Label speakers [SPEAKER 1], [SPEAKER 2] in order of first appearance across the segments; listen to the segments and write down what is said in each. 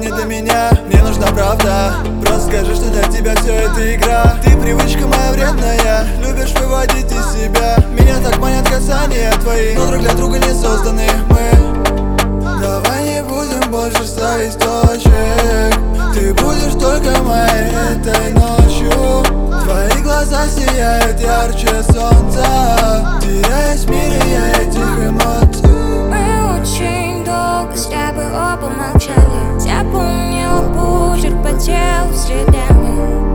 [SPEAKER 1] не до меня, мне нужна правда. Просто скажи, что для тебя все это игра. Ты привычка моя вредная, любишь выводить из себя. Меня так манят касания твои, но друг для друга не созданы мы. Давай не будем больше ставить точек. Ты будешь только моей этой ночью. Твои глаза сияют ярче солнца, теряясь в мире я этих эмоций.
[SPEAKER 2] Мы очень долго с тобой оба молчали. Запомнила почерк по телу следами.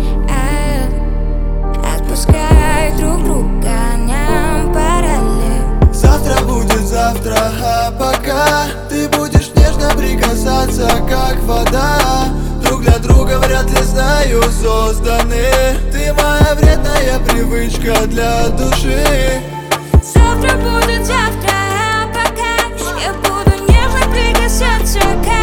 [SPEAKER 2] Отпускай друг друга, нам пора ли.
[SPEAKER 1] Завтра будет завтра, а пока ты будешь нежно прикасаться, как вода. Друг для друга вряд ли, знаю, созданы. Ты моя вредная привычка для души.
[SPEAKER 2] Завтра будет завтра, а пока я буду нежно прикасаться, как